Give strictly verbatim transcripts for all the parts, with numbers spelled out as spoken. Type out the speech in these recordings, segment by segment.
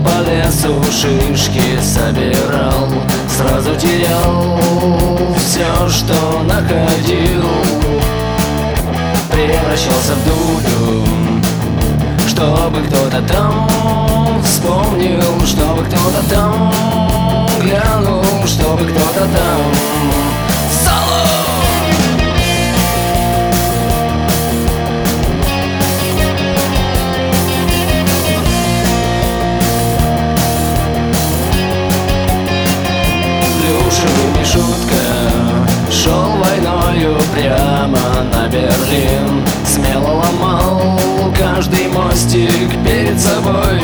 по лесу шишки собирал, сразу терял все, что находил. Превращался в дулю, чтобы кто-то там вспомнил, чтобы кто-то там глянул, чтобы кто-то там соло. Плюшевыми шутка шел войною прямо на Берлин, смело ломал каждый мостик перед собой.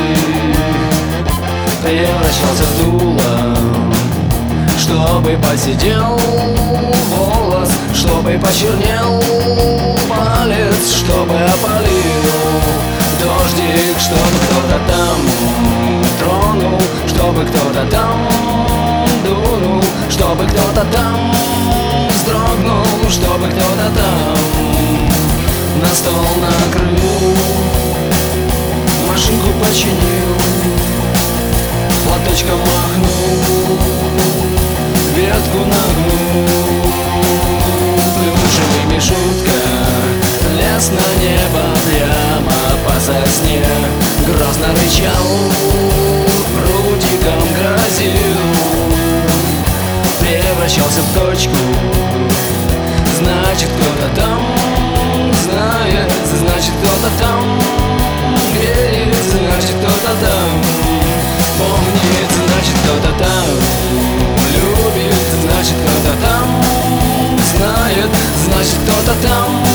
Превращался в дуло, чтобы посидел волос, чтобы почернел палец, чтобы опалил дождик, чтобы кто-то там тронул, чтобы кто-то там дунул, чтобы кто-то там вздрогнул, чтобы кто-то там на стол накрыл, машинку починил, платочком махнул, ветку нагнул. Плюшевыми шутка лез на небо прямо по сосне, грозно рычал, прутиком грозил. Превращался в точку, значит кто-то там знает, значит кто-то там верит, значит кто-то там помнит, значит кто-то там любит, значит кто-то там знает, значит кто-то там